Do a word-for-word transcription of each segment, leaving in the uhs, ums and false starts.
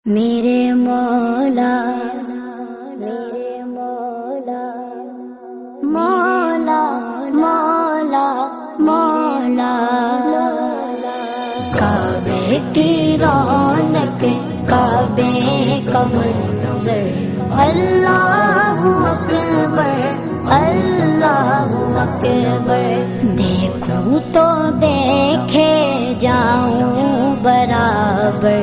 میرے مولا میرے مولا مولا مولا مولا کعبے کی رونق کعبے کا منظر اللہ اکبر اللہ اکبر دیکھوں تو دیکھے جاؤں برابر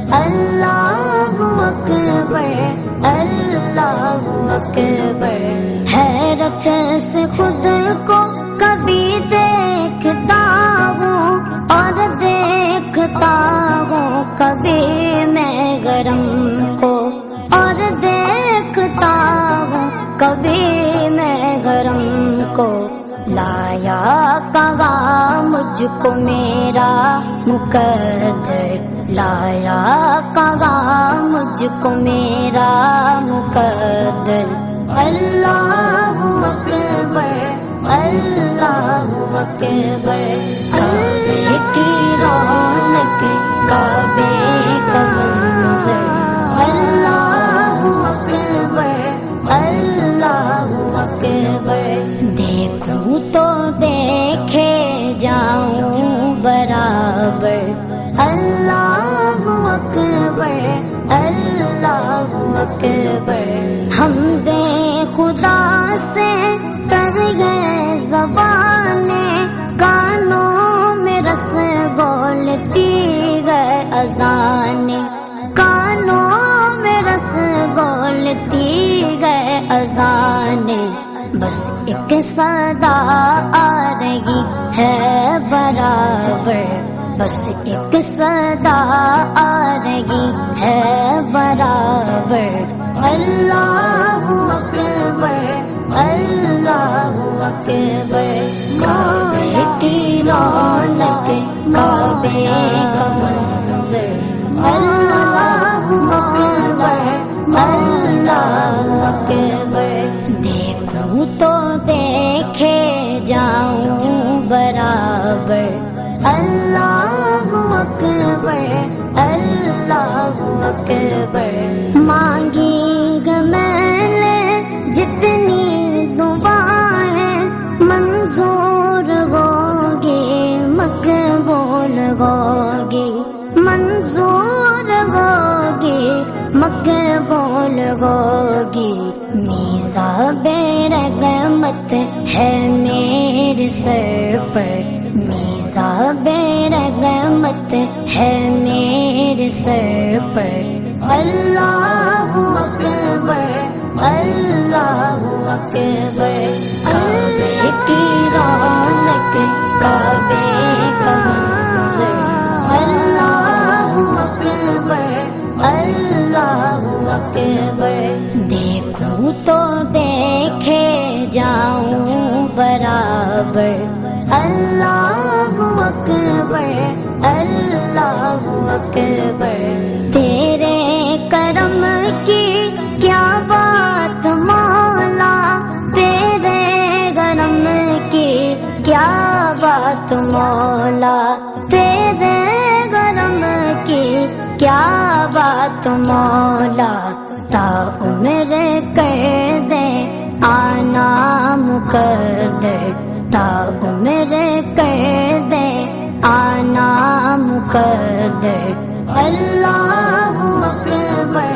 اللہ اکبر اللہ اکبر حیرت سے خود کو کبھی دیکھتا ہوں اور دیکھتا ہوں کبھی میں گرم کو اور دیکھتا ہوں کبھی میں گرم کو لایا کہاں مجھ کو میرا مقدر لایا کہاں مجھ کو میرا مقدر اللہ اکبر اللہ اکبر کعبے کی رونق کعبے کا منظر اللہ اکبر اللہ اکبر دیکھوں تو دیکھے جاؤں برابر اللہ اکبر اللہ اکبر ہم دے خدا سے کر گئے زبانیں کانوں میں رس بولتی گئے اذانیں کانوں میں رس بولتی گئے اذانیں بس ایک صدا آ رہی ہے برابر بس ایک صدا آ رہی ہے برابر اللہ اکبر اللہ اکبر کعبے کی رونق کعبے کا منظر اللہ اکبر اللہ اکبر دیکھوں تو دیکھے جاؤں برابر اللہ اکبر اللہ اکبر مانگی گا میں نے جتنی دعائیں منظور ہوگی مقبول ہوگی منظور ہوگی مقبول ہوگی میزاب رحمت ہے میرے سر پر میزاب رحمت ہے میرے سر پر اللہ اکبر اللہ اکبر کعبے کی رونق کعبے کا منظر اللہ اکبر اللہ اکبر دیکھوں تو دیکھے جاؤں برابر اللہ اکبر اللہ اکبر تیرے کرم کی کیا بات مولا تیرے کرم کی کیا بات مولا تیرے کرم کی کیا بات مولا تا عمر کر دے آنا مقدر تا عمر کر دے آنا مقدر اللہ اکبر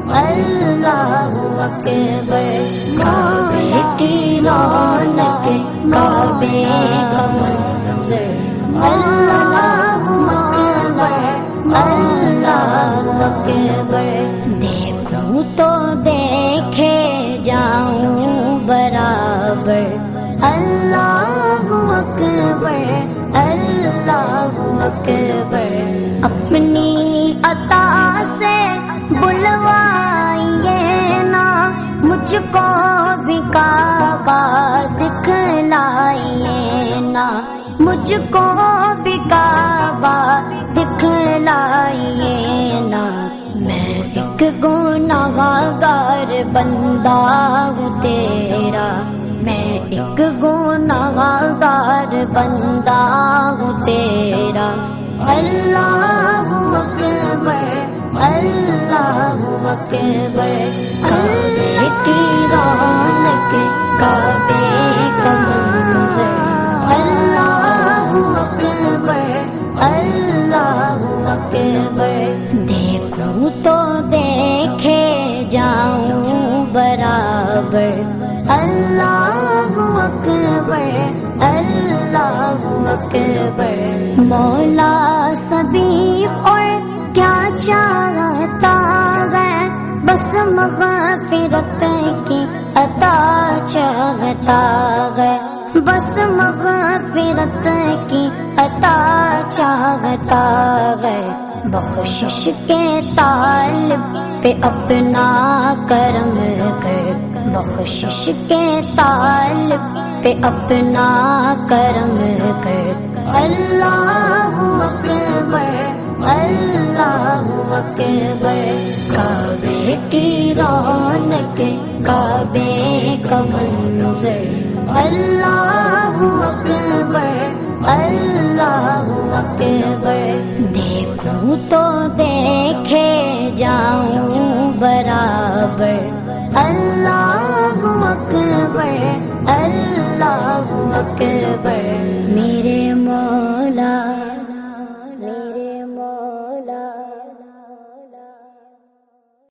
اللہ اکبر کعبے کی رونق کعبے کا منظر اللہ اکبر اللہ اکبر دیکھوں تو دیکھے جاؤں برابر اللہ اکبر اللہ اکبر اپنی عطا سے بلوائیے نا مجھ کو بھی کعبہ دکھلائیے نا مجھ کو بھی کعبہ دکھلائیے نا میں ایک گنہگار بندہ ہوں تیرا میں ایک گنہگار بندہ ہوں تیرا اللہ اکبر اللہ اکبر کعبے کی رونق کعبے کا منظر اللہ اکبر اللہ اکبر دیکھوں تو دیکھے جاؤں برابر اللہ اکبر اللہ اکبر مولا سبھی اور کیا چاہتا ہے بس مغفرت کی عطا چاہتا ہے بس مغفرت کی عطا چاہتا ہے بخشش کے طالب پہ اپنا کرم کر بخشش کے طالب پہ اپنا کرم کر اللہ اکبر اللہ اکبر کعبے کی رونق کعبے کا منظر اللہ اکبر اللہ اکبر دیکھوں تو